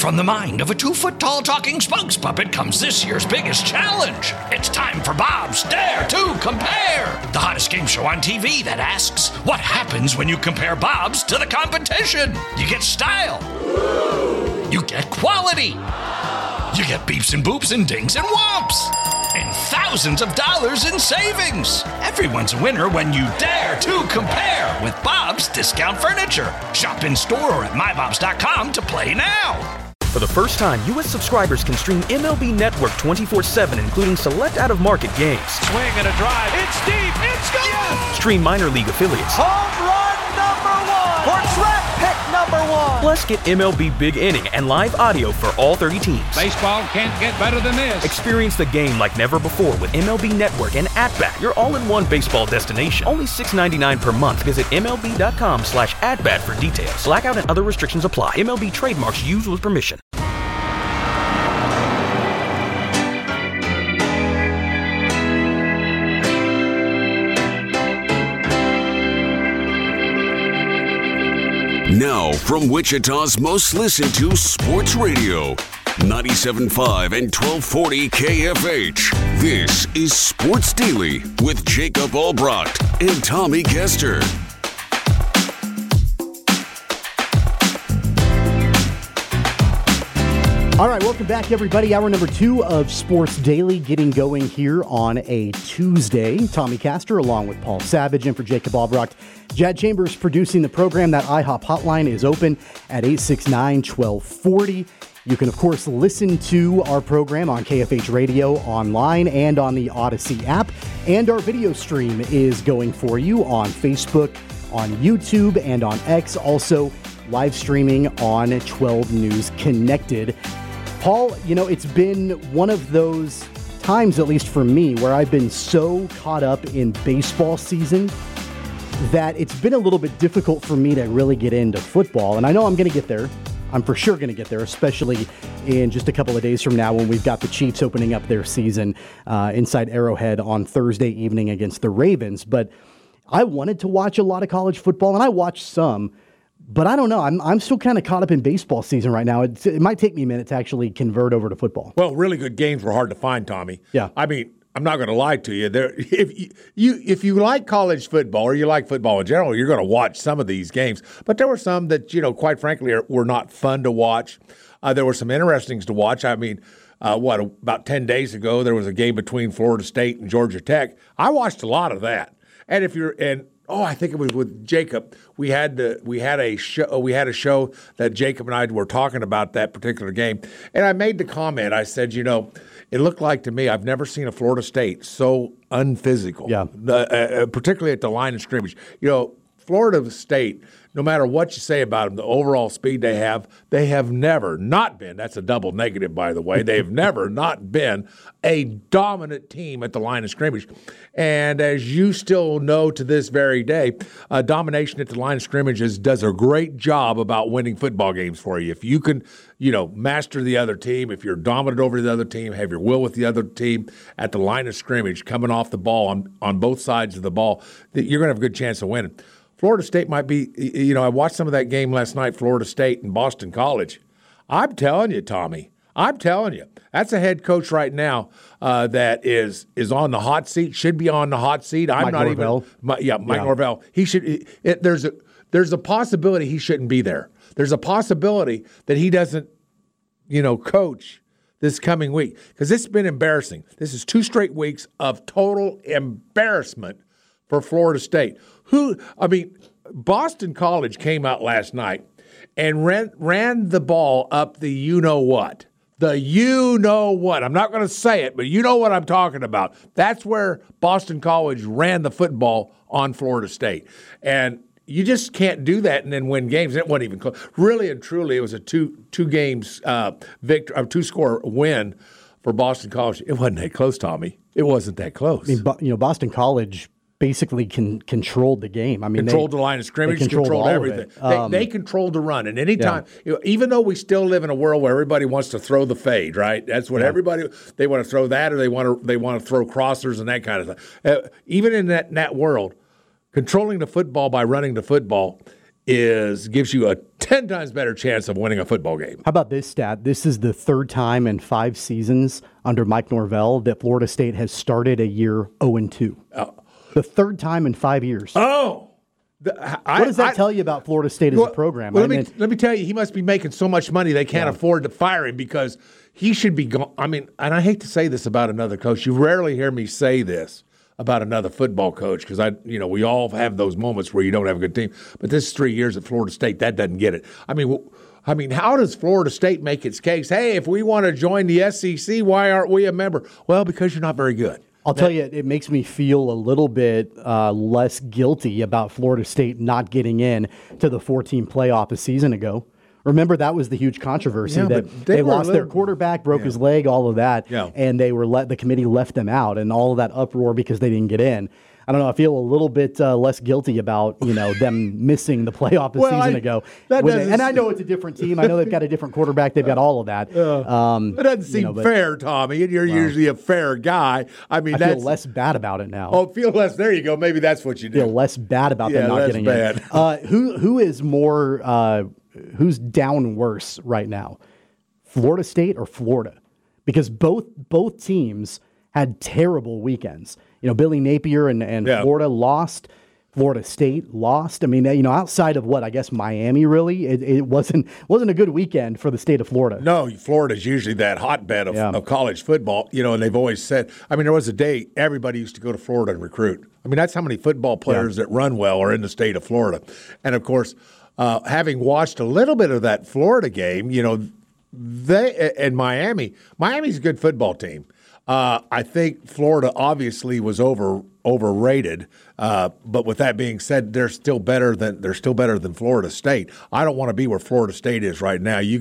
from the mind of a 2-foot-tall talking spokes puppet comes this year's biggest challenge. It's time for Bob's Dare to Compare, the hottest game show on TV that asks, what happens when you compare Bob's to the competition? You get style. You get quality. You get beeps and boops and dings and whomps. And thousands of dollars in savings. Everyone's a winner when you dare to compare with Bob's Discount Furniture. Shop in store or at mybobs.com to play now. For the first time, U.S. subscribers can stream MLB Network 24/7, including select out-of-market games. Swing and a drive. It's deep. It's gone. Yes! Stream minor league affiliates. Home run number 1. Or track pick number 1. Plus, get MLB Big Inning and live audio for all 30 teams. Baseball can't get better than this. Experience the game like never before with MLB Network and At-Bat, your all-in-one baseball destination. Only $6.99 per month. Visit MLB.com/atbat for details. Blackout and other restrictions apply. MLB trademarks used with permission. Now, from Wichita's most listened to sports radio, 97.5 and 1240 KFH. This is Sports Daily with Jacob Albrecht and Tommy Kester. All right, welcome back, everybody. Hour number 2 of Sports Daily getting going here on a Tuesday. Tommy Kester along with Paul Savage and for Jacob Albrecht. Jad Chambers producing the program. That IHOP hotline is open at 869-1240. You can, of course, listen to our program on KFH Radio online and on the Odyssey app. And our video stream is going for you on Facebook, on YouTube, and on X. Also, live streaming on 12 News Connected. Paul, you know, it's been one of those times, at least for me, where I've been so caught up in baseball season that it's been a little bit difficult for me to really get into football. And I know I'm going to get there. I'm for sure going to get there, especially in just a couple of days from now when we've got the Chiefs opening up their season inside Arrowhead on Thursday evening against the Ravens. But I wanted to watch a lot of college football, and I watched some. But I don't know. I'm still kind of caught up in baseball season right now. It might take me a minute to actually convert over to football. Well, really good games were hard to find, Tommy. Yeah. I mean, I'm not going to lie to you. If you like college football or you like football in general, you're going to watch some of these games. But there were some that, you know, quite frankly, were not fun to watch. There were some interestings to watch. I mean, about 10 days ago, there was a game between Florida State and Georgia Tech. I watched a lot of that. And I think it was with Jacob. We had a show that Jacob and I were talking about that particular game, and I made the comment. I said, you know, it looked like to me I've never seen a Florida State so unphysical. Yeah. Particularly at the line of scrimmage. You know, Florida State, no matter what you say about them, the overall speed they have never not been. That's a double negative, by the way. They have never not been a dominant team at the line of scrimmage. And as you still know to this very day, domination at the line of scrimmage does a great job about winning football games for you. If you can, you know, master the other team, if you're dominant over the other team, have your will with the other team at the line of scrimmage, coming off the ball on both sides of the ball, you're going to have a good chance of winning. Florida State might be, you know, I watched some of that game last night, Florida State and Boston College. I'm telling you, Tommy, that's a head coach right now that is on the hot seat, should be on the hot seat. Mike Norvell. Mike Norvell. He should. There's a possibility he shouldn't be there. There's a possibility that he doesn't, you know, coach this coming week because it's been embarrassing. This is 2 straight weeks of total embarrassment for Florida State. Boston College came out last night and ran the ball up the you-know-what. The you-know-what. I'm not going to say it, but you know what I'm talking about. That's where Boston College ran the football on Florida State. And you just can't do that and then win games. It wasn't even close. Really and truly, it was a two-score win for Boston College. It wasn't that close, Tommy. It wasn't that close. I mean, you know, Boston College basically controlled the game. I mean, controlled the line of scrimmage, controlled everything. They controlled the run. And anytime, you know, even though we still live in a world where everybody wants to throw the fade, right? That's what they want to throw that, or they want to throw crossers and that kind of stuff. Even in that world, controlling the football by running the football gives you a 10 times better chance of winning a football game. How about this stat? This is the third time in 5 seasons under Mike Norvell that Florida State has started a year 0-2. The third time in 5 years. Oh! What does that tell you about Florida State as a program? Well, let me tell you, he must be making so much money they can't afford to fire him because he should be gone. I mean, and I hate to say this about another coach. You rarely hear me say this about another football coach because we all have those moments where you don't have a good team. But this is 3 years at Florida State. That doesn't get it. I mean, how does Florida State make its case? Hey, if we want to join the SEC, why aren't we a member? Well, because you're not very good. I'll tell you, it makes me feel a little bit less guilty about Florida State not getting in to the 14 playoff a season ago. Remember, that was the huge controversy that they lost their quarterback, broke his leg, all of that, and the committee left them out, and all of that uproar because they didn't get in. I don't know. I feel a little bit less guilty about them missing the playoff a season ago. And I know it's a different team. I know they've got a different quarterback. They've got all of that. It doesn't seem fair, Tommy. And you're usually a fair guy. I mean, I feel less bad about it now. Oh, feel less. There you go. Maybe that's what you do. Feel less bad about them not getting in. Who is more? Who's down worse right now? Florida State or Florida? Because both teams had terrible weekends. Billy Napier and Florida lost. Florida State lost. I mean, outside of what I guess Miami, really, it wasn't a good weekend for the state of Florida. No, Florida's usually that hotbed of college football. And they've always said. I mean, there was a day everybody used to go to Florida and recruit. I mean, that's how many football players that run well are in the state of Florida. And of course, having watched a little bit of that Florida game, they and Miami's a good football team. I think Florida obviously was overrated, but with that being said, they're still better than Florida State. I don't want to be where Florida State is right now. You've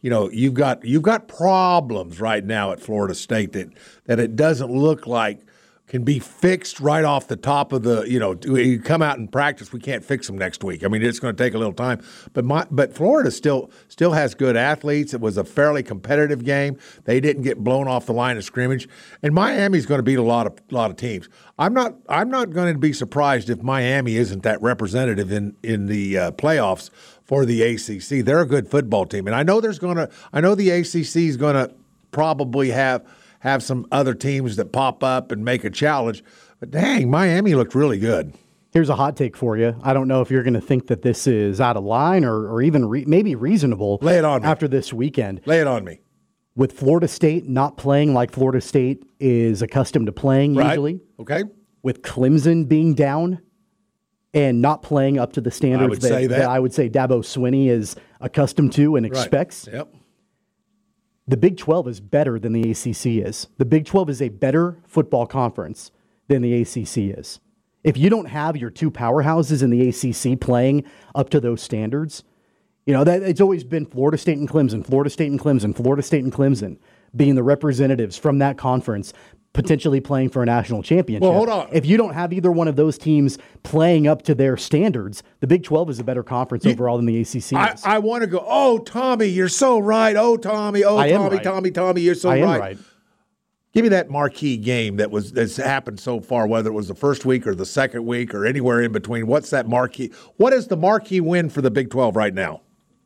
got problems right now at Florida State that it doesn't look like can be fixed right off the top of the, you come out and practice, we can't fix them next week. I mean, it's going to take a little time. But Florida still has good athletes. It was a fairly competitive game. They didn't get blown off the line of scrimmage. And Miami's going to beat a lot of teams. I'm not going to be surprised if Miami isn't that representative in the playoffs for the ACC. They're a good football team. And I know the ACC is going to probably have some other teams that pop up and make a challenge. But dang, Miami looked really good. Here's a hot take for you. I don't know if you're going to think that this is out of line or even maybe reasonable. Lay it on me. After this weekend. Lay it on me. With Florida State not playing like Florida State is accustomed to playing usually. Okay. With Clemson being down and not playing up to the standards that I would say Dabo Swinney is accustomed to and expects. Right. Yep. The Big 12 is better than the ACC is. The Big 12 is a better football conference than the ACC is. If you don't have your two powerhouses in the ACC playing up to those standards, that it's always been Florida State and Clemson, Florida State and Clemson, Florida State and Clemson being the representatives from that conference, potentially playing for a national championship. Well, hold on. If you don't have either one of those teams playing up to their standards, the Big 12 is a better conference overall than the ACC is. I want to go, oh, Tommy, you're so right. Oh, Tommy, Tommy, you're so right. Give me that marquee game that's happened so far, whether it was the first week or the second week or anywhere in between. What's that marquee? What is the marquee win for the Big 12 right now?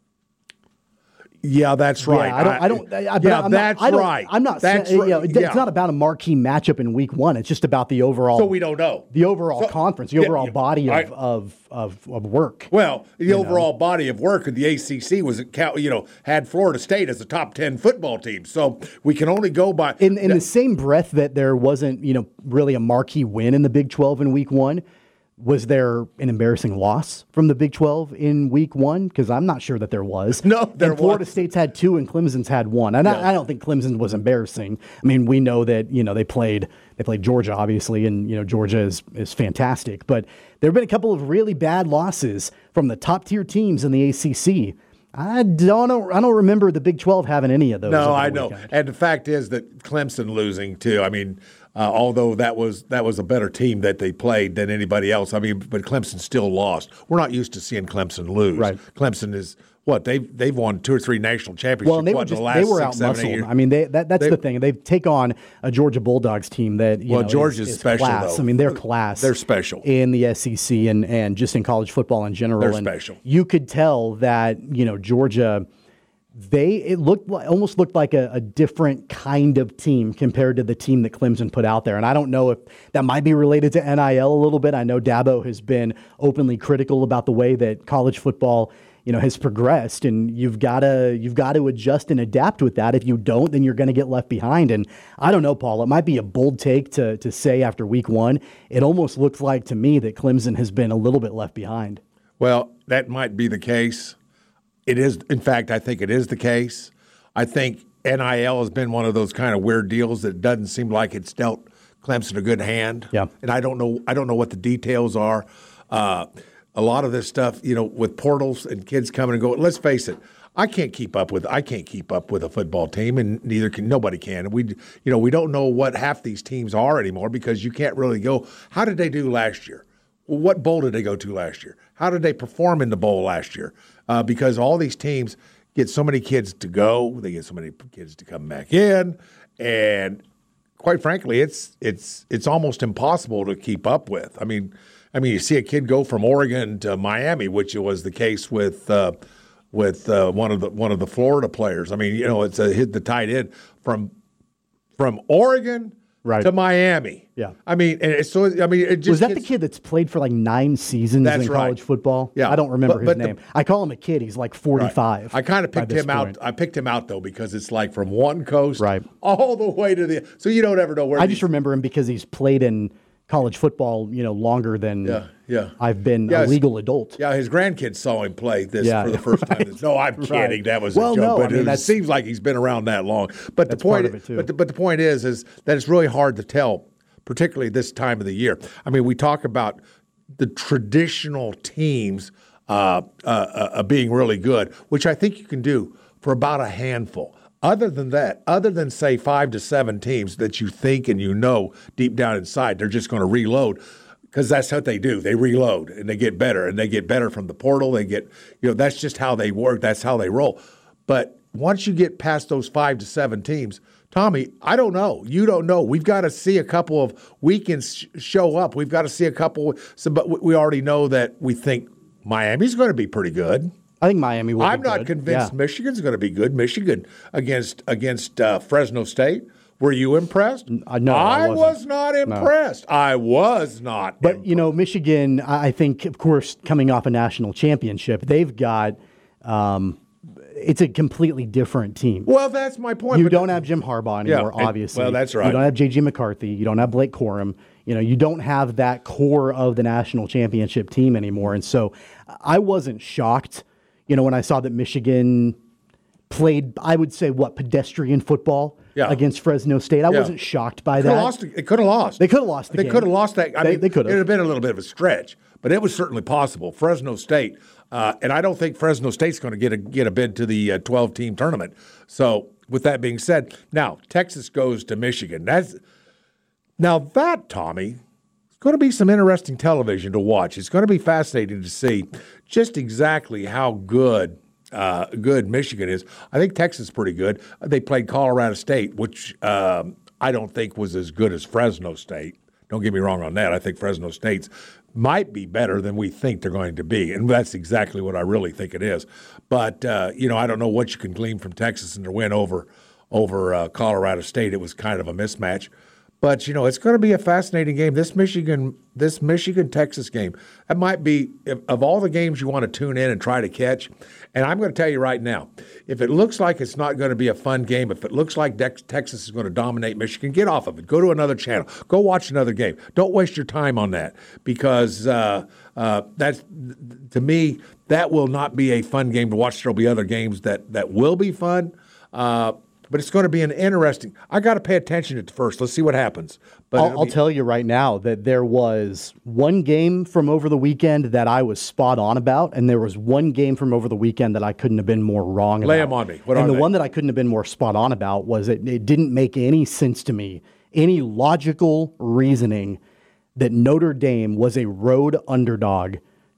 Yeah, that's right. That's right. I'm not saying it's not about a marquee matchup in week one. It's just about the overall. So we don't know the overall conference, the overall body of work. Well, the overall body of work of the ACC was had Florida State as a top 10 football team. So we can only go by in the same breath that there wasn't really a marquee win in the Big 12 in week one. Was there an embarrassing loss from the Big 12 in week one? Because I'm not sure that there was. No, there was. Florida State's had 2 and Clemson's had 1. And I don't think Clemson was embarrassing. I mean, we know that, they played Georgia, obviously, and, Georgia is fantastic. But there have been a couple of really bad losses from the top-tier teams in the ACC. I don't remember the Big 12 having any of those. No, I know. And the fact is that Clemson losing, too. I mean, although that was a better team that they played than anybody else. I mean, but Clemson still lost. We're not used to seeing Clemson lose. Right. Clemson is what they've won 2 or 3 national championships. Well, and they were in the last they were 6, 7, 8 out-muscled. years. I mean, that's the thing. They take on a Georgia Bulldogs team that Georgia's is special, class. though. I mean, they're class. They're special in the SEC and just in college football in general. They're and special. You could tell that Georgia. It almost looked like a different kind of team compared to the team that Clemson put out there. And I don't know if that might be related to NIL a little bit. I know Dabo has been openly critical about the way that college football, has progressed, and you've got to adjust and adapt with that. If you don't, then you're going to get left behind. And I don't know, Paul, it might be a bold take to say after week 1, it almost looks like to me that Clemson has been a little bit left behind. Well, that might be the case. It is, in fact, I think it is the case. I think NIL has been one of those kind of weird deals that doesn't seem like it's dealt Clemson a good hand. Yeah. And I don't know what the details are. A lot of this stuff, with portals and kids coming and going. Let's face it, I can't keep up with a football team, and neither can nobody can. We don't know what half these teams are anymore because you can't really go. How did they do last year? Well, what bowl did they go to last year? How did they perform in the bowl last year? Because all these teams get so many kids to go, they get so many kids to come back in, and quite frankly, it's almost impossible to keep up with. I mean, you see a kid go from Oregon to Miami, which was the case with one of the Florida players. I mean, it's the tight end from Oregon. Right. To Miami. Yeah. I mean, it just was that the kid that's played for like 9 seasons in college football? Yeah. I don't remember his name. I call him a kid. He's like 45. Right. I kind of picked him out. I picked him out though because it's like from one coast all the way to the. So you don't ever know where. I just remember him because he's played in college football, longer than I've been a legal adult. Yeah, his grandkids saw him play this for the first time. No, I'm kidding. That was a joke. No, but it seems like he's been around that long. But the point, but the point is that it's really hard to tell, particularly this time of the year. I mean, we talk about the traditional teams being really good, which I think you can do for about a handful. Other than say 5 to 7 teams that you think and deep down inside, they're just going to reload because that's what they do. They reload and they get better, and they get better from the portal. They get, that's just how they work. That's how they roll. But once you get past those 5 to 7 teams, Tommy, I don't know. You don't know. We've got to see a couple of weekends show up. We've got to see a couple. But we already know that we think Miami's going to be pretty good. I think Miami will. I'm not convinced Michigan's going to be good. Michigan against Fresno State. Were you impressed? No, I was not impressed. No. I was not. But Michigan, I think, of course, coming off a national championship, they've got. It's a completely different team. Well, that's my point. You don't have Jim Harbaugh anymore, obviously. Well, that's right. You don't have J.J. McCarthy. You don't have Blake Corum. You don't have that core of the national championship team anymore. And so I wasn't shocked. When I saw that Michigan played, I would say, pedestrian football against Fresno State. I wasn't shocked by that. They could have lost. They could have lost the game. They could have lost that. They could have. It would have been a little bit of a stretch, but it was certainly possible. Fresno State, and I don't think Fresno State's going to get a bid to the 12-team tournament. So with that being said, now Texas goes to Michigan. That, Tommy, it's going to be some interesting television to watch. It's going to be fascinating to see just exactly how good Michigan is. I think Texas is pretty good. They played Colorado State, which I don't think was as good as Fresno State. Don't get me wrong on that. I think Fresno State's might be better than we think they're going to be, and that's exactly what I really think it is. But, I don't know what you can glean from Texas in their win over Colorado State. It was kind of a mismatch. But, it's going to be a fascinating game. This Michigan-Texas game, that might be, of all the games you want to tune in and try to catch, and I'm going to tell you right now, if it looks like it's not going to be a fun game, if it looks like Texas is going to dominate Michigan, get off of it. Go to another channel. Go watch another game. Don't waste your time on that because that's, to me, that will not be a fun game to watch. There'll be other games that will be fun. But it's going to be an interesting. I got to pay attention at first. Let's see what happens. But I'll tell you right now that there was one game from over the weekend that I was spot on about, and there was one game from over the weekend that I couldn't have been more wrong about. Lay them on me. And the one that I couldn't have been more spot on about was it didn't make any sense to me, any logical reasoning that Notre Dame was a road underdog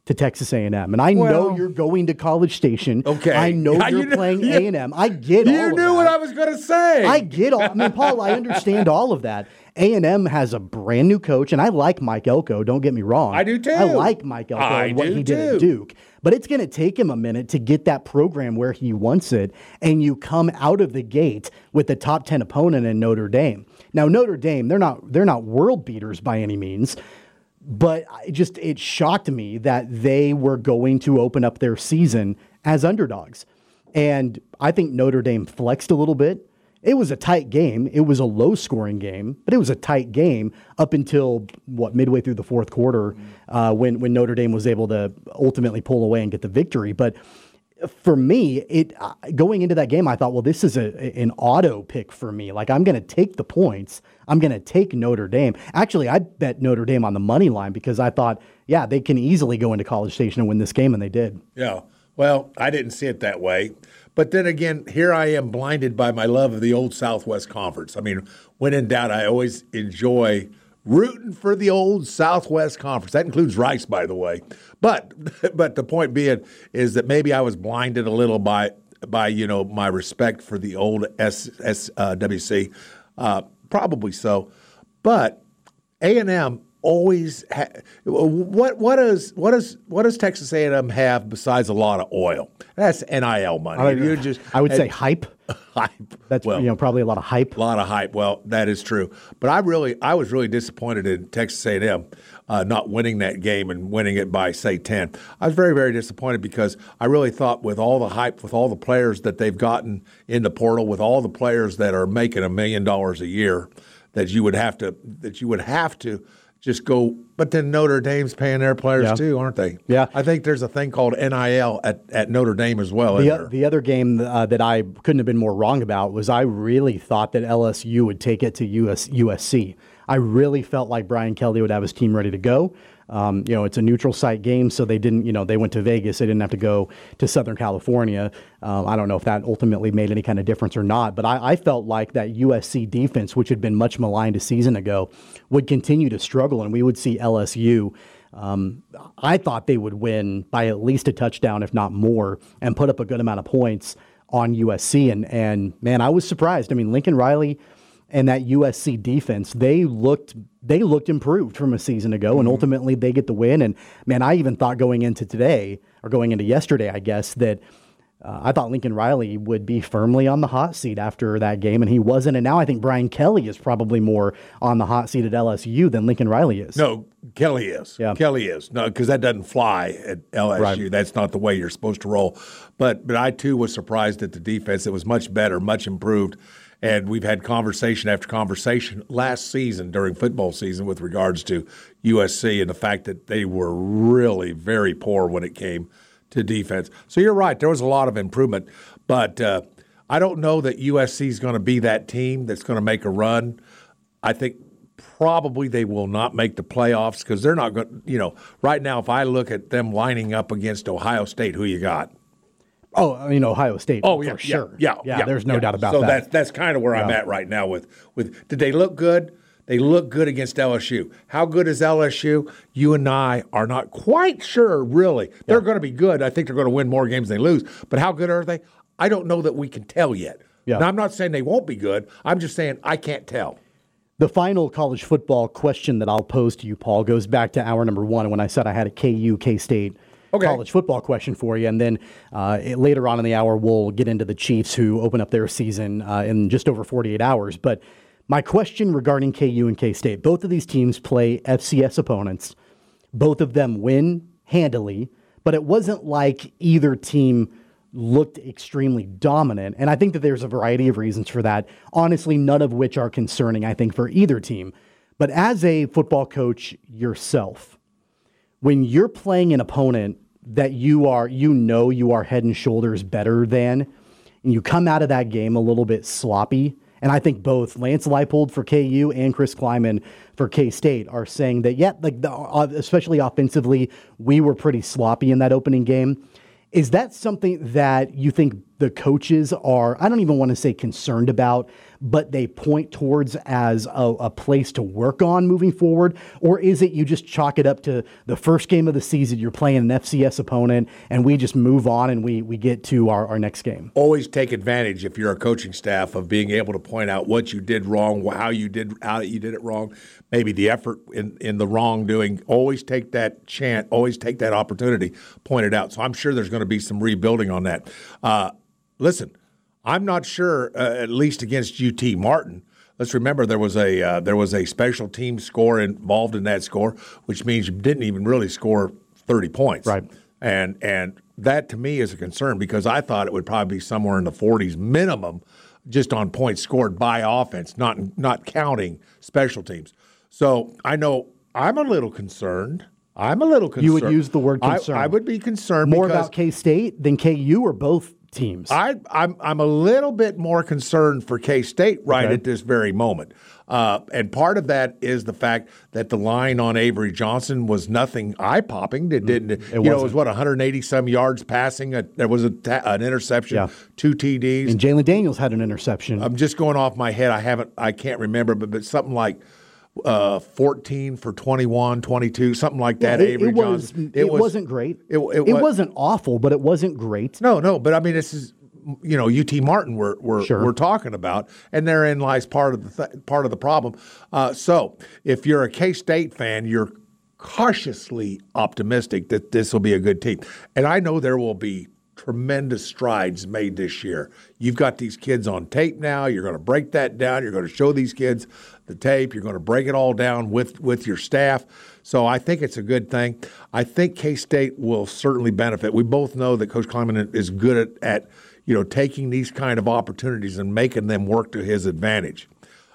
to Texas A&M. And I know you're going to College Station. Okay. I know you're playing A&M. I get all of that. You knew what I was going to say. I get all. I mean, Paul, I understand all of that. A&M has a brand new coach, and I like Mike Elko. Don't get me wrong. I do too. I like Mike Elko and what he did at Duke. But it's going to take him a minute to get that program where he wants it, and you come out of the gate with the top 10 opponent in Notre Dame. Now, Notre Dame, they're not world beaters by any means, but it shocked me that they were going to open up their season as underdogs. And I think Notre Dame flexed a little bit. It was a tight game. It was a low-scoring game, but it was a tight game up until, midway through the fourth quarter when Notre Dame was able to ultimately pull away and get the victory. But for me, going into that game, I thought, well, this is an auto pick for me. Like, I'm going to take the points. I'm going to take Notre Dame. Actually, I bet Notre Dame on the money line because I thought, yeah, they can easily go into College Station and win this game, and they did. Yeah. Well, I didn't see it that way. But then again, here I am blinded by my love of the old Southwest Conference. I mean, when in doubt, I always enjoy rooting for the old Southwest Conference. That includes Rice, by the way. But the point being is that maybe I was blinded a little by my respect for the old SWC. Probably so. But A&M always what does Texas A&M have besides a lot of oil? That's NIL money. I would say hype. Hype. That's probably a lot of hype. A lot of hype. Well, that is true. But I was really disappointed in Texas A&M not winning that game and winning it by, say, 10. I was very, very disappointed because I really thought with all the hype, with all the players that they've gotten in the portal, with all the players that are making $1 million a year, that you would have to just go. But then Notre Dame's paying their players too, aren't they? Yeah. I think there's a thing called NIL at Notre Dame as well. The other game that I couldn't have been more wrong about was I really thought that LSU would take it to USC. I really felt like Brian Kelly would have his team ready to go. It's a neutral site game, so they didn't, they went to Vegas. They didn't have to go to Southern California. I don't know if that ultimately made any kind of difference or not, but I felt like that USC defense, which had been much maligned a season ago, would continue to struggle, and we would see LSU. I thought they would win by at least a touchdown, if not more, and put up a good amount of points on USC. And man, I was surprised. I mean, Lincoln Riley and that USC defense, they looked improved from a season ago, and ultimately they get the win. And man, I even thought going into yesterday, I guess, that I thought Lincoln Riley would be firmly on the hot seat after that game, and he wasn't. And now I think Brian Kelly is probably more on the hot seat at LSU than Lincoln Riley is. No, Kelly is. Yeah. Kelly is. No, because that doesn't fly at LSU. Right. That's not the way you're supposed to roll. But I, too, was surprised at the defense. It was much better, much improved. And we've had conversation after conversation last season during football season with regards to USC and the fact that they were really very poor when it came to defense. So you're right. There was a lot of improvement. But I don't know that USC is going to be that team that's going to make a run. I think probably they will not make the playoffs because they're not going to, right now, if I look at them lining up against Ohio State, who you got? Oh, I mean, Ohio State. Oh, yeah, for sure. Yeah, there's no doubt about that. So that's kind of where I'm at right now with did they look good? They look good against LSU. How good is LSU? You and I are not quite sure, really. They're going to be good. I think they're going to win more games than they lose. But how good are they? I don't know that we can tell yet. Yeah. Now, I'm not saying they won't be good. I'm just saying I can't tell. The final college football question that I'll pose to you, Paul, goes back to hour number one when I said I had a K-State college football question for you. And then later on in the hour, we'll get into the Chiefs who open up their season in just over 48 hours. But my question regarding KU and K-State, both of these teams play FCS opponents. Both of them win handily, but it wasn't like either team looked extremely dominant. And I think that there's a variety of reasons for that, honestly, none of which are concerning, I think, for either team. But as a football coach yourself, when you're playing an opponent that you are head and shoulders better than, and you come out of that game a little bit sloppy, and I think both Lance Leipold for KU and Chris Kleiman for K-State are saying that, especially offensively, we were pretty sloppy in that opening game. Is that something that you think the coaches are, I don't even want to say concerned about, but they point towards as a place to work on moving forward? Or is it you just chalk it up to the first game of the season, you're playing an FCS opponent, and we just move on and we get to our next game? Always take advantage, if you're a coaching staff, of being able to point out what you did wrong, how you did it wrong, maybe the effort in the wrongdoing. Always take that chance, always take that opportunity, point it out. So I'm sure there's going to be some rebuilding on that. Listen, I'm not sure, at least against UT Martin. Let's remember there was a special team score involved in that score, which means you didn't even really score 30 points. Right. And that to me is a concern, because I thought it would probably be somewhere in the 40s minimum, just on points scored by offense, not counting special teams. So I know I'm a little concerned. You would use the word concern. I would be concerned more about K-State than KU, or both teams? I'm a little bit more concerned for K-State at this very moment. And part of that is the fact that the line on Avery Johnson was nothing eye-popping. It didn't. It was 180-some yards passing. There was an interception, 2 TDs. And Jalen Daniels had an interception. I'm just going off my head. I can't remember, but something like 14 for 21, 22, something like that. Avery Johnson. It wasn't great. It wasn't awful, but it wasn't great. No. But I mean, this is UT Martin we're talking about, and therein lies part of the problem. So if you're a K-State fan, you're cautiously optimistic that this will be a good team, and I know there will be tremendous strides made this year. You've got these kids on tape now. You're going to break that down. You're going to show these kids the tape. You're going to break it all down with your staff. So I think it's a good thing. I think K-State will certainly benefit. We both know that Coach Kleiman is good at taking these kind of opportunities and making them work to his advantage.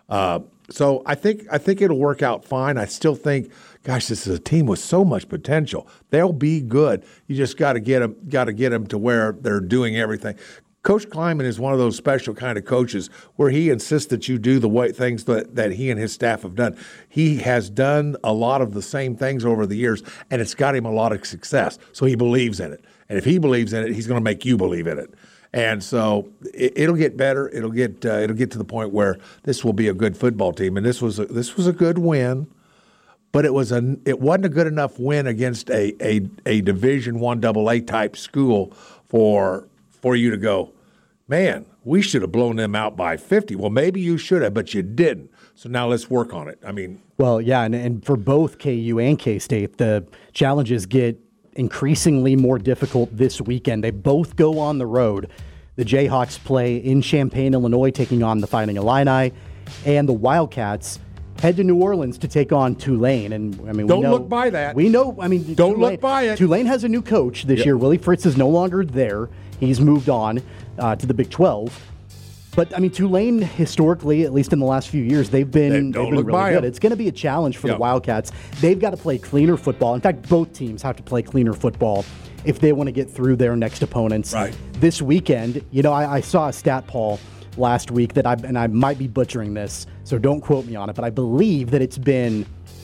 So I think it'll work out fine. I still think, gosh, this is a team with so much potential. They'll be good. You just got to get them to where they're doing everything. Coach Kleiman is one of those special kind of coaches where he insists that you do the things that he and his staff have done. He has done a lot of the same things over the years, and it's got him a lot of success. So he believes in it. And if he believes in it, he's going to make you believe in it. And so it'll get better. It'll get to the point where this will be a good football team. And this was a good win, but it wasn't a good enough win against a Division I AA type school for you to go, man, we should have blown them out by 50. Well, maybe you should have, but you didn't. So now let's work on it. I mean, well, yeah, and for both KU and K-State, the challenges get increasingly more difficult this weekend. They both go on the road. The Jayhawks play in Champaign, Illinois, taking on the Fighting Illini, and the Wildcats head to New Orleans to take on Tulane. And I mean, don't look by that. We know. I mean, don't look by it. Tulane has a new coach this year. Willie Fritz is no longer there. He's moved on to the Big 12. But, I mean, Tulane, historically, at least in the last few years, they've been really good. It's going to be a challenge for the Wildcats. They've got to play cleaner football. In fact, both teams have to play cleaner football if they want to get through their next opponents. Right. This weekend, I saw a stat, Paul, last week that I might be butchering this, so don't quote me on it, but I believe that it's been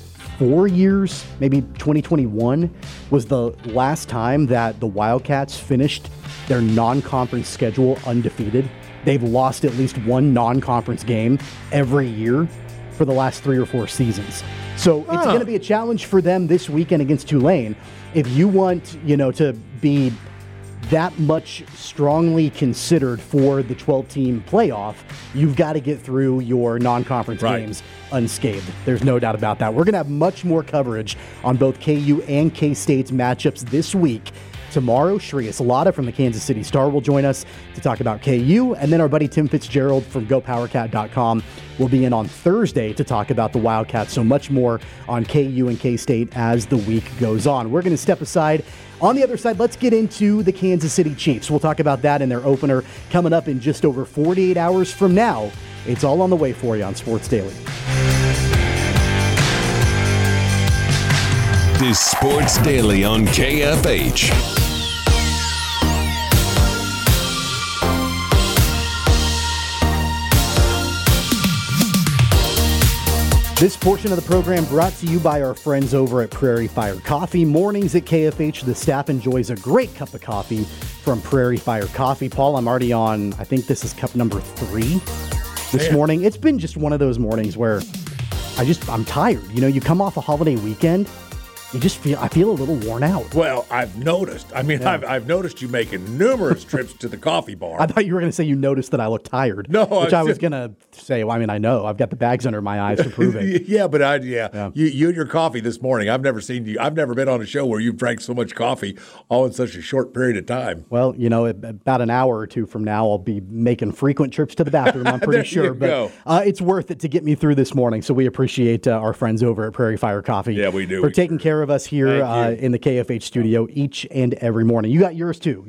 4 years, maybe 2021 was the last time that the Wildcats finished their non-conference schedule undefeated. They've lost at least one non-conference game every year for the last 3 or 4 seasons. So it's going to be a challenge for them this weekend against Tulane. If you want, to be that much strongly considered for the 12-team playoff, you've got to get through your non-conference games unscathed. There's no doubt about that. We're going to have much more coverage on both KU and K-State's matchups this week. Tomorrow, Shreyas Laddha from the Kansas City Star will join us to talk about KU, and then our buddy Tim Fitzgerald from GoPowerCat.com will be in on Thursday to talk about the Wildcats. So much more on KU and K-State as the week goes on. We're going to step aside. On the other side, let's get into the Kansas City Chiefs. We'll talk about that in their opener coming up in just over 48 hours from now. It's all on the way for you on Sports Daily. This Sports Daily on KFH. This portion of the program brought to you by our friends over at Prairie Fire Coffee. Mornings at KFH, the staff enjoys a great cup of coffee from Prairie Fire Coffee. Paul, I'm already on, I think this is cup number 3 this morning. It's been just one of those mornings where I'm tired. You know, you come off a holiday weekend, I feel a little worn out. Well, I've noticed. I've noticed you making numerous trips to the coffee bar. I thought you were going to say you noticed that I look tired. No, I was going to say. Well, I know I've got the bags under my eyes to prove it. Yeah, but you and your coffee this morning. I've never seen you. I've never been on a show where you've drank so much coffee all in such a short period of time. Well, about an hour or two from now, I'll be making frequent trips to the bathroom. I'm pretty sure, but it's worth it to get me through this morning. So we appreciate our friends over at Prairie Fire Coffee. Yeah, we do. For taking care of us here in the KFH studio each and every morning. You got yours too.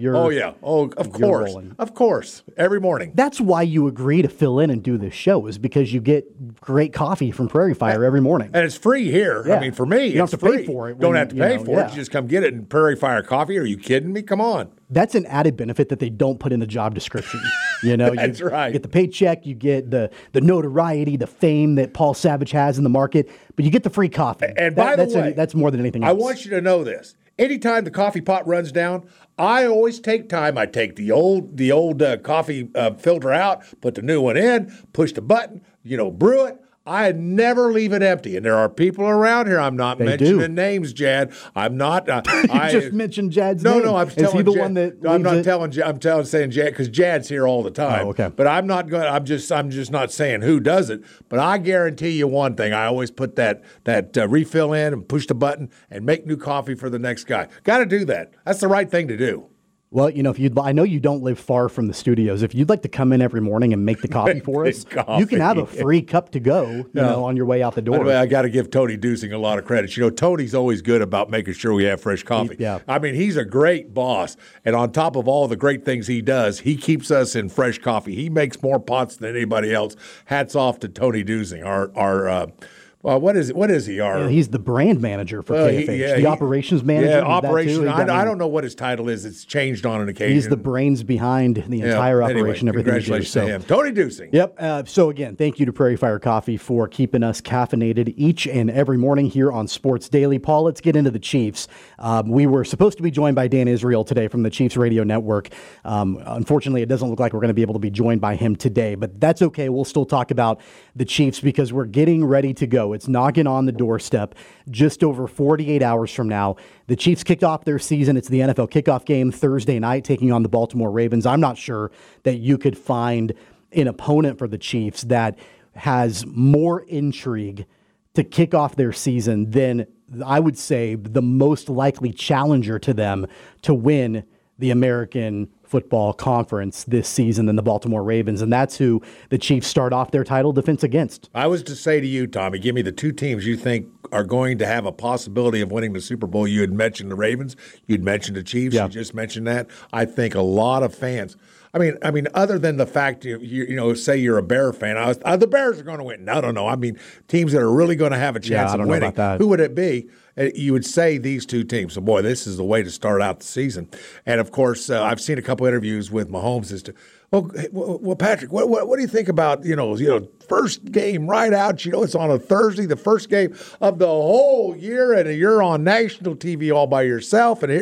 Of course, every morning. That's why you agree to fill in and do this show, is because you get great coffee from Prairie Fire every morning. And it's free here. Yeah. I mean, for me, you don't it's have to free. pay for it. Don't have to pay for it. You just come get it in Prairie Fire Coffee. Are you kidding me? Come on. That's an added benefit that they don't put in the job description. That's right. You get the paycheck, you get the notoriety, the fame that Paul Savage has in the market, but you get the free coffee. And by the way, that's more than anything else. I want you to know this. Anytime the coffee pot runs down, I always take time. I take the old coffee filter out, put the new one in, push the button, brew it. I never leave it empty. And there are people around here. I'm not mentioning names, Jad. I'm not. You just mentioned Jad's name. No. I'm telling. Is he the one that? No, I'm not telling. saying Jad because Jad's here all the time. Oh, okay. But I'm not going. I'm just not saying who does it. But I guarantee you one thing. I always put that refill in and push the button and make new coffee for the next guy. Got to do that. That's the right thing to do. Well, I know you don't live far from the studios. If you'd like to come in every morning and make the coffee for us, you can have a free cup to go, on your way out the door. By the way, I got to give Tony Dusing a lot of credit. Tony's always good about making sure we have fresh coffee. He's a great boss. And on top of all the great things he does, he keeps us in fresh coffee. He makes more pots than anybody else. Hats off to Tony Dusing, our what is he? He's the brand manager for KFH, the operations manager. Yeah, operations. I don't know what his title is. It's changed on an occasion. He's the brains behind the entire operation. Everything. Congratulations to him, Tony Dusing. Yep. So again, thank you to Prairie Fire Coffee for keeping us caffeinated each and every morning here on Sports Daily. Paul, let's get into the Chiefs. We were supposed to be joined by Dan Israel today from the Chiefs Radio Network. Unfortunately, it doesn't look like we're going to be able to be joined by him today, but that's okay. We'll still talk about the Chiefs because we're getting ready to go. It's knocking on the doorstep just over 48 hours from now. The Chiefs kicked off their season. It's the NFL kickoff game Thursday night, taking on the Baltimore Ravens. I'm not sure that you could find an opponent for the Chiefs that has more intrigue to kick off their season than, I would say, the most likely challenger to them to win the American Football Conference this season than the Baltimore Ravens, and that's who the Chiefs start off their title defense against. I was to say to you, Tommy, give me the two teams you think are going to have a possibility of winning the Super Bowl. You had mentioned the Ravens, you'd mentioned the Chiefs, You just mentioned that. I think a lot of fans, I mean, other than the fact say you're a Bear fan, the Bears are going to win. No. I mean, teams that are really going to have a chance of winning. Who would it be? You would say these two teams. So, boy, this is the way to start out the season. And, of course, I've seen a couple interviews with Mahomes as to, well, Patrick, what do you think about, first game right out? It's on a Thursday, the first game of the whole year, and you're on national TV all by yourself. And,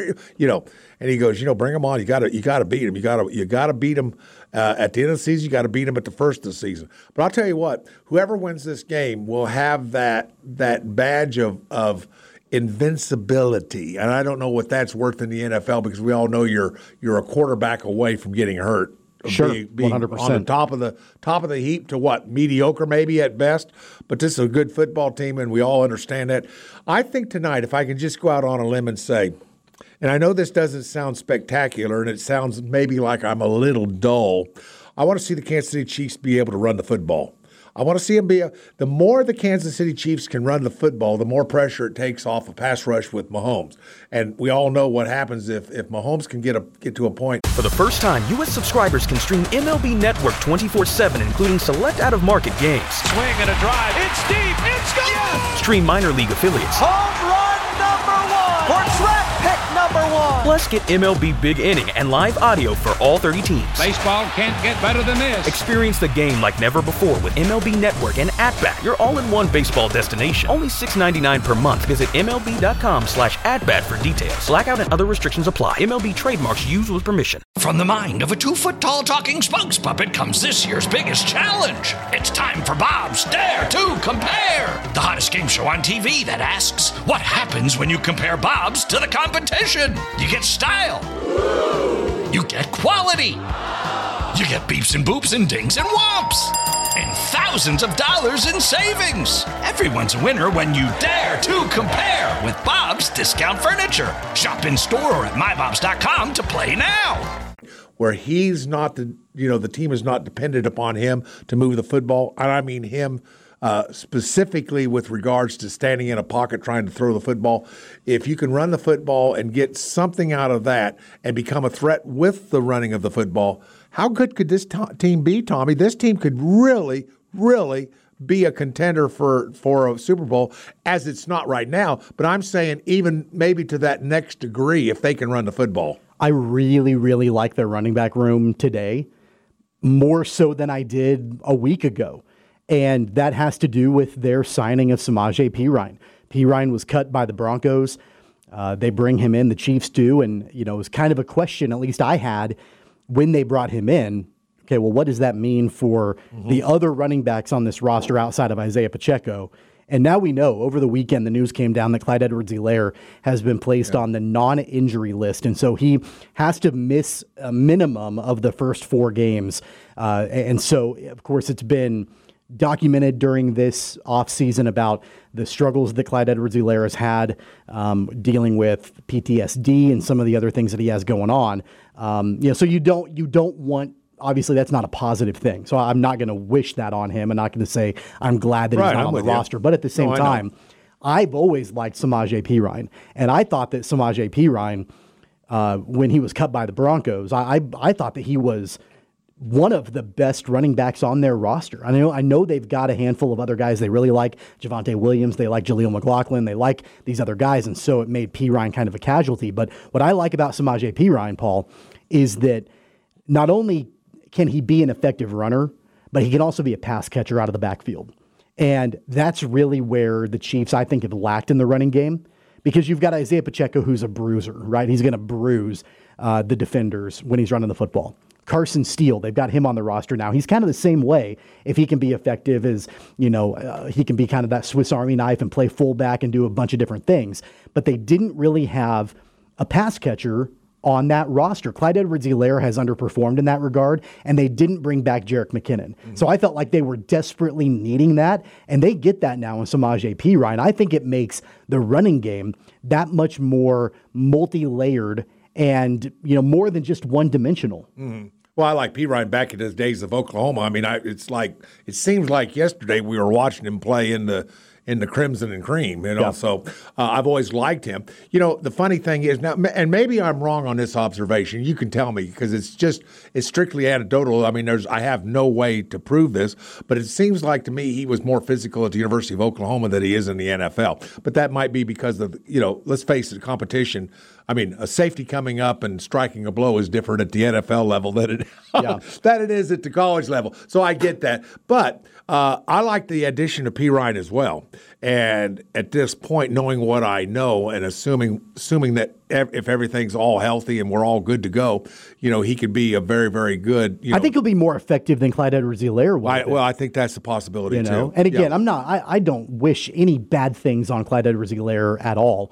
and he goes, bring them on. You got to beat them. You got to beat them at the end of the season. You got to beat them at the first of the season. But I'll tell you what, whoever wins this game will have that badge of invincibility, and I don't know what that's worth in the NFL because we all know you're a quarterback away from getting hurt. Sure, being 100%. On the top of the heap to what, mediocre maybe at best, but this is a good football team, and we all understand that. I think tonight, if I can just go out on a limb and say, and I know this doesn't sound spectacular, and it sounds maybe like I'm a little dull, I want to see the Kansas City Chiefs be able to run the football. I want to see them the more the Kansas City Chiefs can run the football, the more pressure it takes off a pass rush with Mahomes. And we all know what happens if Mahomes can get to a point. For the first time, U.S. subscribers can stream MLB Network 24/7, including select out-of-market games. Swing and a drive. It's deep. It's gone. Stream minor league affiliates. Home run number 1 for track pick number 1. one. Plus, get MLB Big Inning and live audio for all 30 teams. Baseball can't get better than this. Experience the game like never before with MLB Network and At-Bat, your all-in-one baseball destination. Only $6.99 per month. Visit MLB.com/AtBat for details. Blackout and other restrictions apply. MLB trademarks used with permission. From the mind of a 2-foot-tall talking spokes puppet comes this year's biggest challenge. It's time for Bob's Dare to Compare, the hottest game show on TV that asks, what happens when you compare Bob's to the competition? You get style. You get quality. You get beeps and boops and dings and whomps. And thousands of dollars in savings. Everyone's a winner when you dare to compare with Bob's Discount Furniture. Shop in store or at mybobs.com to play now. Where he's not the team is not dependent upon him to move the football. And I mean him specifically with regards to standing in a pocket trying to throw the football. If you can run the football and get something out of that and become a threat with the running of the football, how good could this team be, Tommy? This team could really, really be a contender for a Super Bowl, as it's not right now. But I'm saying even maybe to that next degree if they can run the football. I really, really like their running back room today, more so than I did a week ago. And that has to do with their signing of Samaje Perine. Perine was cut by the Broncos. They bring him in, the Chiefs do, and it was kind of a question, at least I had, when they brought him in. Okay, well, what does that mean for the other running backs on this roster outside of Isaiah Pacheco? And now we know, over the weekend, the news came down that Clyde Edwards-Helaire has been placed on the non-injury list. And so he has to miss a minimum of the first 4 games. And so, of course, it's been documented during this offseason about the struggles that Clyde Edwards-Helaire has had dealing with PTSD and some of the other things that he has going on. So you don't want. Obviously, that's not a positive thing. So I'm not going to wish that on him. I'm not going to say I'm glad that he's not on the roster. But at the same time, I've always liked Samaje Perine. And I thought that Samaje Perine, when he was cut by the Broncos, I thought that he was one of the best running backs on their roster. I know they've got a handful of other guys they really like. Javonte Williams, they like Jaleel McLaughlin, they like these other guys, and so it made Perine kind of a casualty. But what I like about Samaje Perine, Paul, is that not only can he be an effective runner, but he can also be a pass catcher out of the backfield. And that's really where the Chiefs, I think, have lacked in the running game, because you've got Isaiah Pacheco, who's a bruiser, right? He's going to bruise the defenders when he's running the football. Carson Steele, they've got him on the roster now. He's kind of the same way. If he can be effective as, he can be kind of that Swiss Army knife and play fullback and do a bunch of different things. But they didn't really have a pass catcher on that roster. Clyde Edwards-Helaire has underperformed in that regard, and they didn't bring back Jerick McKinnon. So I felt like they were desperately needing that, and they get that now in Samaje Perine. I think it makes the running game that much more multi-layered and, more than just one-dimensional. Mm-hmm. Well, I like Perine back in his days of Oklahoma. I mean, it seems like yesterday we were watching him play in the Crimson and Cream, Yeah. So I've always liked him. The funny thing is now, and maybe I'm wrong on this observation. You can tell me, because it's strictly anecdotal. I mean, I have no way to prove this, but it seems like to me he was more physical at the University of Oklahoma than he is in the NFL. But that might be because of, let's face it, competition. I mean, a safety coming up and striking a blow is different at the NFL level than it is at the college level. So I get that. But I like the addition of Perine as well. And at this point, knowing what I know and assuming that if everything's all healthy and we're all good to go, he could be a very, very good. I think he'll be more effective than Clyde Edwards-Helaire was. Well, I think that's a possibility too. And again, I don't wish any bad things on Clyde Edwards-Helaire at all.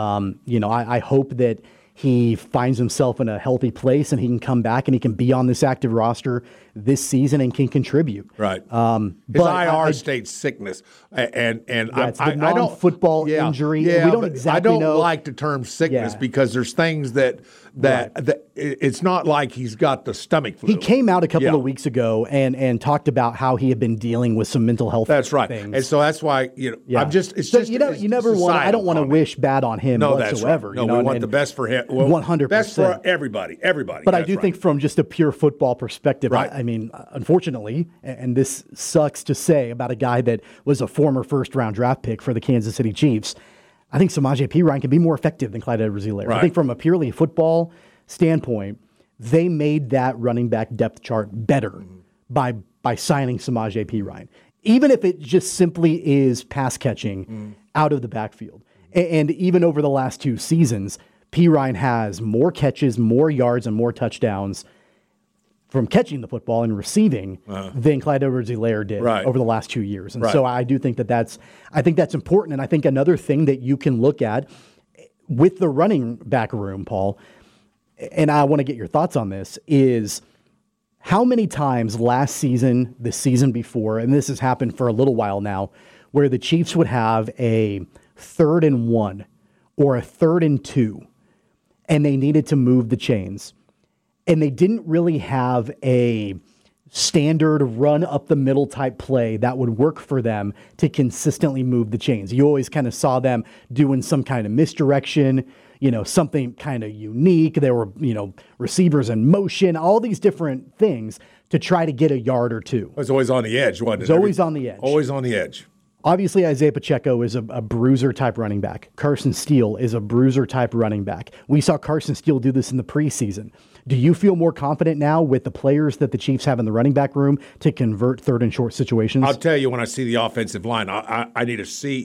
I hope that he finds himself in a healthy place and he can come back and he can be on this active roster this season and can contribute. Right. His IR states sickness, and it's the non-football injury. Yeah, we don't exactly know. I don't like the term sickness because there's things that it's not like he's got the stomach flu. He came out a couple of weeks ago and talked about how he had been dealing with some mental health. That's right. things. And so that's why I'm just. It's just you never want. I don't want to wish bad on him whatsoever. That's right. No, we want the best for him. 100%. Best for everybody. But I do think from just a pure football perspective, right. I mean, unfortunately, and this sucks to say about a guy that was a former first-round draft pick for the Kansas City Chiefs, I think Samaje Perine can be more effective than Clyde Edwards-Helaire. Right. I think from a purely football standpoint, they made that running back depth chart better by signing Samaje Perine, even if it just simply is pass catching out of the backfield. And even over the last 2 seasons, Perine has more catches, more yards, and more touchdowns from catching the football and receiving than Clyde Edwards-Helaire did over the last 2 years. And so I do think that's important. And I think another thing that you can look at with the running back room, Paul, and I want to get your thoughts on this, is how many times last season, the season before, and this has happened for a little while now, where the Chiefs would have a 3rd and 1 or a 3rd and 2, and they needed to move the chains. And they didn't really have a standard run up the middle type play that would work for them to consistently move the chains. You always kind of saw them doing some kind of misdirection, something kind of unique. There were, receivers in motion, all these different things to try to get a yard or two. It was always on the edge, wasn't it? It was always on the edge. Always on the edge. Obviously, Isaiah Pacheco is a bruiser-type running back. Carson Steele is a bruiser-type running back. We saw Carson Steele do this in the preseason. Do you feel more confident now with the players that the Chiefs have in the running back room to convert 3rd and short situations? I'll tell you, when I see the offensive line, I need to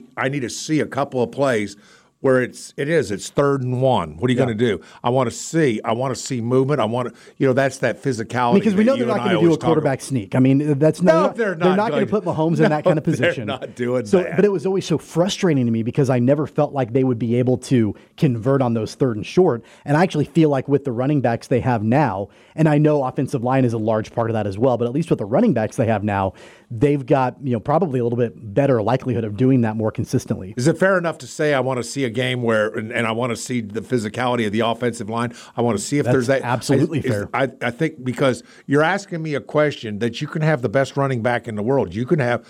see a couple of plays where it's 3rd and 1. What are you going to do? I want to see movement. I want to, that's that physicality. Because we know they're not going to do a quarterback sneak. I mean, they're not going to put Mahomes in that kind of position. They're not doing that. But it was always so frustrating to me because I never felt like they would be able to convert on those 3rd and short. And I actually feel like with the running backs they have now, and I know offensive line is a large part of that as well, but at least with the running backs they have now, they've got, probably a little bit better likelihood of doing that more consistently. Is it fair enough to say I want to see a game where, and I want to see the physicality of the offensive line? I want to see if there's that. Absolutely fair. I think because you're asking me a question that you can have the best running back in the world. You can have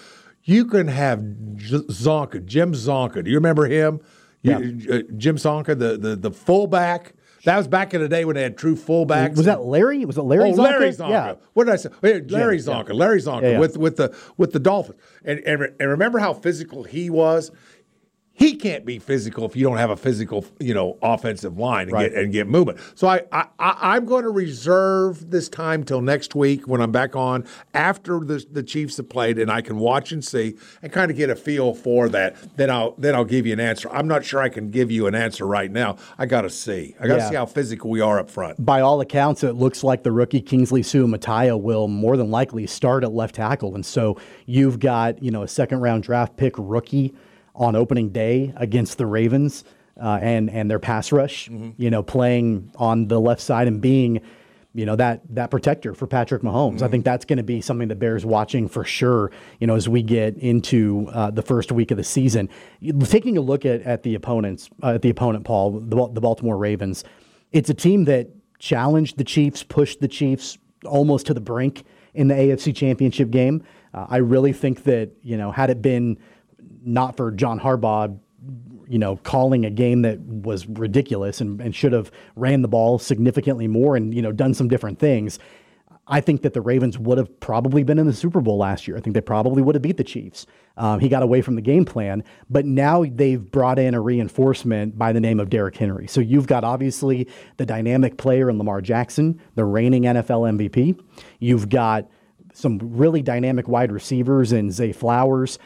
Zonka, Jim Zonka. Do you remember him? Yeah. Jim Zonka, the fullback. That was back in the day when they had true fullbacks. Was that Larry? Was it Larry Zonka? Larry Zonka. Yeah. What did I say? Larry Zonka. Larry Zonka with the Dolphins. And remember how physical he was? He can't be physical if you don't have a physical, offensive line and get movement. So I'm going to reserve this time till next week when I'm back on after the Chiefs have played and I can watch and see and kind of get a feel for that. Then I'll give you an answer. I'm not sure I can give you an answer right now. I got to see. I got to see how physical we are up front. By all accounts, it looks like the rookie Kingsley Suamataia will more than likely start at left tackle, and so you've got a second-round draft pick rookie on opening day against the Ravens and their pass rush, playing on the left side and being, that protector for Patrick Mahomes. I think that's going to be something that bears watching for sure, as we get into the first week of the season. Taking a look at the opponent, Paul, the Baltimore Ravens, it's a team that challenged the Chiefs, pushed the Chiefs almost to the brink in the AFC Championship game. I really think that, had it been not for John Harbaugh, calling a game that was ridiculous and should have ran the ball significantly more and, done some different things, I think that the Ravens would have probably been in the Super Bowl last year. I think they probably would have beat the Chiefs. He got away from the game plan, but now they've brought in a reinforcement by the name of Derrick Henry. So you've got obviously the dynamic player in Lamar Jackson, the reigning NFL MVP. You've got some really dynamic wide receivers in Zay Flowers,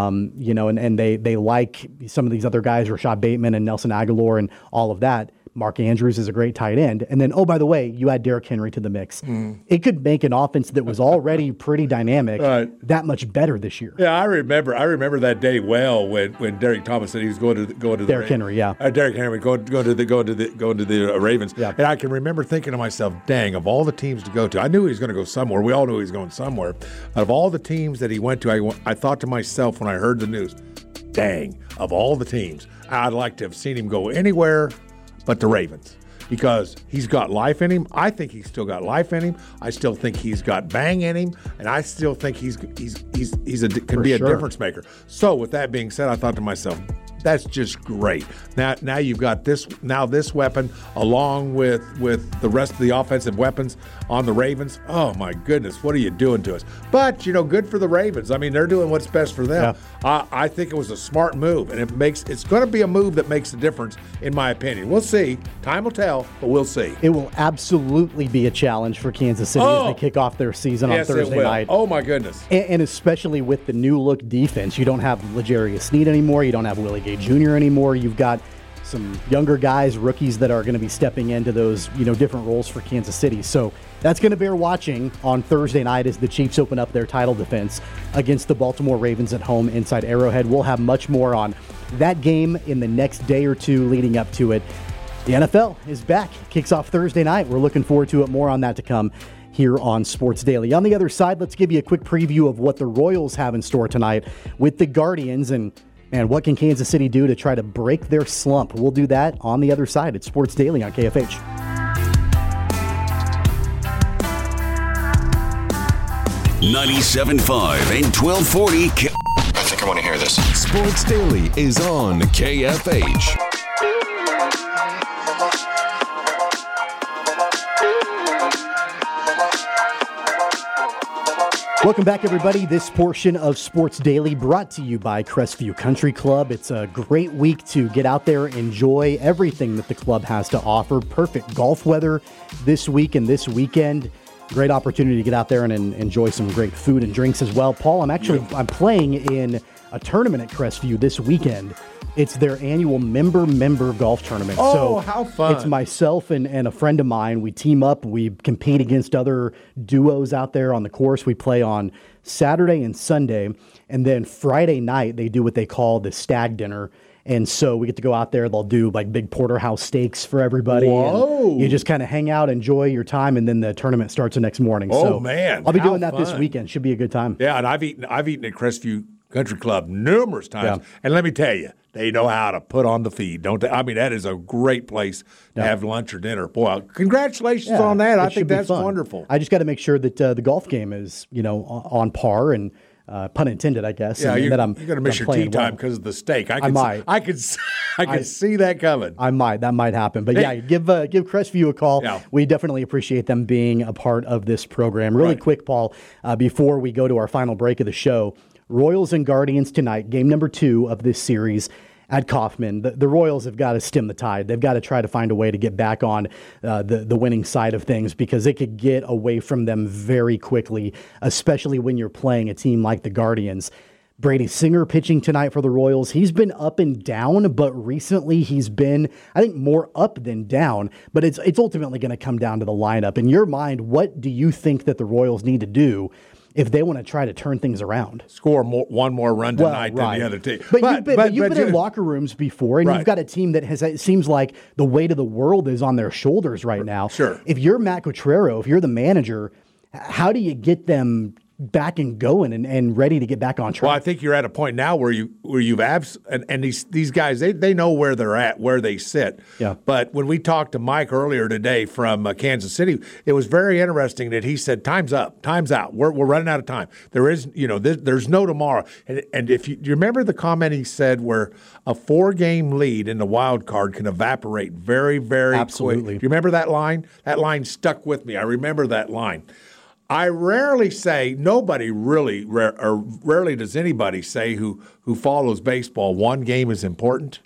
and they like some of these other guys, Rashad Bateman and Nelson Aguilar and all of that. Mark Andrews is a great tight end. And then, oh, by the way, you add Derrick Henry to the mix. It could make an offense that was already pretty dynamic that much better this year. Yeah, I remember that day well when Derek Thomas said he was going to Derrick Henry, Derrick Henry going to the Ravens. Yeah. And I can remember thinking to myself, dang, of all the teams to go to, I knew he was going to go somewhere. We all knew he was going somewhere. Out of all the teams that he went to, I thought to myself when I heard the news, dang, of all the teams, I'd like to have seen him go anywhere but the Ravens, because he's got life in him. I think he's still got life in him. I still think he's got bang in him, and I still think can be a difference maker. So with that being said, I thought to myself, That's just great. Now you've got this weapon along with the rest of the offensive weapons on the Ravens. Oh my goodness, what are you doing to us? But good for the Ravens. I mean, they're doing what's best for them. Yeah. I think it was a smart move, and it's going to be a move that makes a difference, in my opinion. We'll see. Time will tell, but we'll see. It will absolutely be a challenge for Kansas City as they kick off their season on Thursday night. Oh my goodness! And especially with the new look defense, you don't have L'Jarius Sneed anymore. You don't have Willie Gay Jr. anymore. You've got some younger guys, rookies that are going to be stepping into those different roles for Kansas City. So that's going to bear watching on Thursday night as the Chiefs open up their title defense against the Baltimore Ravens at home inside Arrowhead. We'll have much more on that game in the next day or two leading up to it. The NFL is back. Kicks off Thursday night. We're looking forward to it. More on that to come here on Sports Daily. On the other side, let's give you a quick preview of what the Royals have in store tonight with the Guardians and what can Kansas City do to try to break their slump. We'll do that on the other side. It's Sports Daily on KFH. .97.5 and 1240. I think I want to hear this. Sports Daily is on KFH. Welcome back, everybody. This portion of Sports Daily brought to you by Crestview Country Club. It's a great week to get out there, enjoy everything that the club has to offer. Perfect golf weather this week and this weekend. Great opportunity to get out there and enjoy some great food and drinks as well. Paul, I'm playing in a tournament at Crestview this weekend. It's their annual member golf tournament. Oh, so how fun. It's myself and a friend of mine. We team up. We compete against other duos out there on the course. We play on Saturday and Sunday. And then Friday night, they do what they call the stag dinner. And so we get to go out there. They'll do like big porterhouse steaks for everybody. Whoa. And you just kind of hang out, enjoy your time, and then the tournament starts the next morning. Oh, so man. I'll be doing that this weekend. Should be a good time. Yeah, and I've eaten at Crestview Country Club numerous times. Yeah. And let me tell you, they know how to put on the feed, don't they? I mean, that is a great place to have lunch or dinner. Boy, congratulations on that. I think that's wonderful. I just got to make sure that the golf game is, on par and pun intended, I guess. Yeah, you're going to miss your tea time because of the steak. I might. I could see that coming. I might. That might happen. But give Crestview a call. Yeah. We definitely appreciate them being a part of this program. Really quick, Paul, before we go to our final break of the show, Royals and Guardians tonight, game number 2 of this series at Kauffman. The Royals have got to stem the tide. They've got to try to find a way to get back on the winning side of things because it could get away from them very quickly, especially when you're playing a team like the Guardians. Brady Singer pitching tonight for the Royals. He's been up and down, but recently he's been, I think, more up than down. But it's ultimately going to come down to the lineup. In your mind, what do you think that the Royals need to do if they want to try to turn things around? Score one more run tonight than the other team. But you've been in locker rooms before, and you've got a team that it seems like the weight of the world is on their shoulders right now. Sure. If you're Matt Cotrero, if you're the manager, how do you get them back and going and ready to get back on track? Well, I think you're at a point now where you've and these guys they know where they're at, where they sit. Yeah. But when we talked to Mike earlier today from Kansas City, it was very interesting that he said, "Time's up, time's out. We're running out of time. There is there's no tomorrow." And if you remember the comment he said, where a 4-game lead in the wild card can evaporate very, very Absolutely. quick. Do you remember that line? That line stuck with me. I remember that line. I rarely say, rarely does anybody say who follows baseball, one game is important.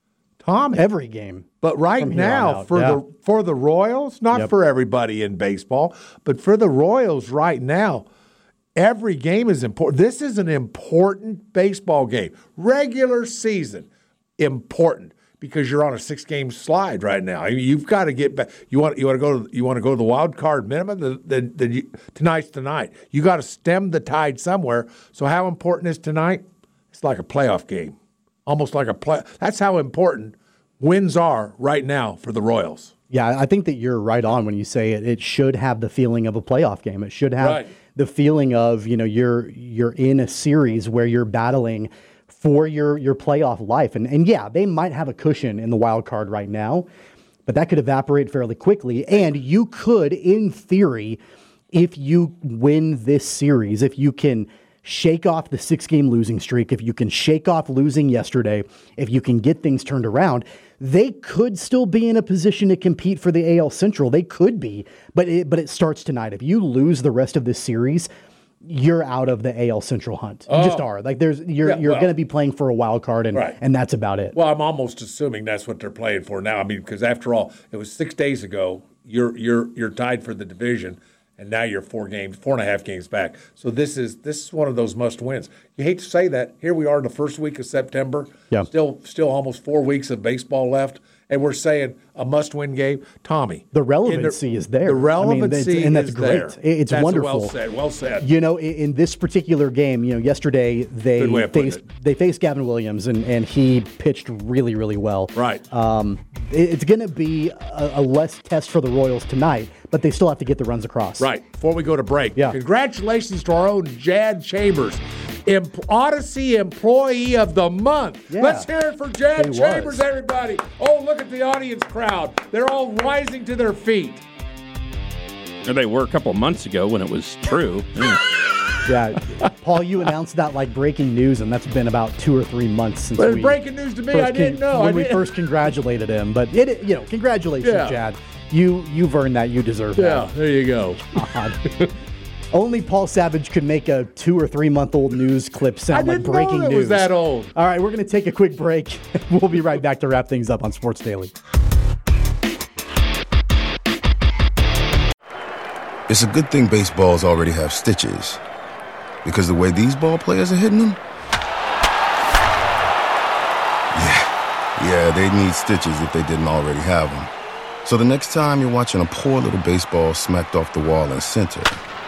Tom, every game. But right now, for the Royals, not for everybody in baseball, but for the Royals right now, every game is important. This is an important baseball game. Regular season, important. Because you're on a 6-game slide right now. You've got to get back. You want to go to the wild card minimum. Then tonight's tonight. You got to stem the tide somewhere. So how important is tonight? It's like a playoff game, almost like a play. That's how important wins are right now for the Royals. Yeah, I think that you're right on when you say it should have the feeling of a playoff game. It should have the feeling of you're in a series where you're battling for your playoff life. And yeah, they might have a cushion in the wild card right now, but that could evaporate fairly quickly. And you could, in theory, if you win this series, if you can shake off the 6-game losing streak, if you can shake off losing yesterday, if you can get things turned around, they could still be in a position to compete for the AL Central. They could be, but it starts tonight. If you lose the rest of this series, you're out of the AL Central hunt. You just are. Like you're going to be playing for a wild card, and that's about it. Well, I'm almost assuming that's what they're playing for now. I mean, because after all, it was 6 days ago. You're tied for the division, and now you're 4.5 games back. So this is one of those must wins. You hate to say that. Here we are in the first week of September. Yeah. Still almost 4 weeks of baseball left. And we're saying a must-win game. Tommy. The relevancy is there. The relevancy and that's is great. there. It's wonderful. Well said. In this particular game, yesterday they faced Gavin Williams, and he pitched really, really well. Right. It's going to be a less test for the Royals tonight, but they still have to get the runs across. Right. Before we go to break, congratulations to our own Jad Chambers, Odyssey Employee of the Month. Yeah. Let's hear it for Jad Chambers, everybody. Oh, look at the audience crowd. They're all rising to their feet. They were a couple months ago when it was true. Yeah, Paul, you announced that like breaking news, and that's been about 2 or 3 months since it's breaking news to me. I didn't know. When we first congratulated him. But, congratulations, Jad. You've earned that. You deserve that. Yeah, there you go. Only Paul Savage could make a 2 or 3 month old news clip sound like breaking news. It was that old. All right, we're going to take a quick break. We'll be right back to wrap things up on Sports Daily. It's a good thing baseballs already have stitches, because the way these ball players are hitting them, yeah, they need stitches if they didn't already have them. So the next time you're watching a poor little baseball smacked off the wall in center,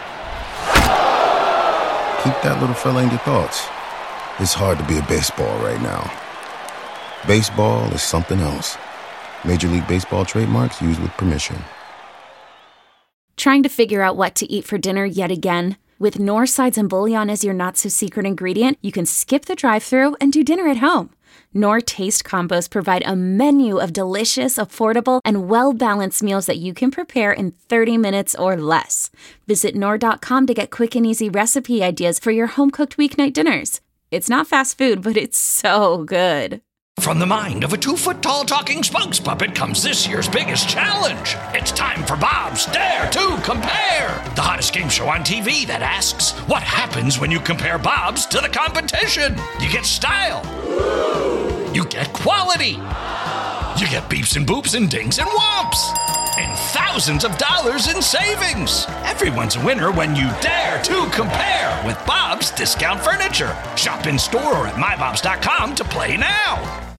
keep that little fella in your thoughts. It's hard to be a baseball right now. Baseball is something else. Major League Baseball trademarks used with permission. Trying to figure out what to eat for dinner yet again? With Knorr sides and bouillon as your not-so-secret ingredient, you can skip the drive-thru and do dinner at home. Knorr Taste Combos provide a menu of delicious, affordable, and well-balanced meals that you can prepare in 30 minutes or less. Visit Knorr.com to get quick and easy recipe ideas for your home-cooked weeknight dinners. It's not fast food, but it's so good. From the mind of a 2-foot-tall talking spokes puppet comes this year's biggest challenge. It's time for Bob's Dare to Compare, the hottest game show on TV that asks, what happens when you compare Bob's to the competition? You get style. You get quality. You get beeps and boops and dings and whomps. And thousands of dollars in savings. Everyone's a winner when you dare to compare with Bob's Discount Furniture. Shop in store or at mybobs.com to play now.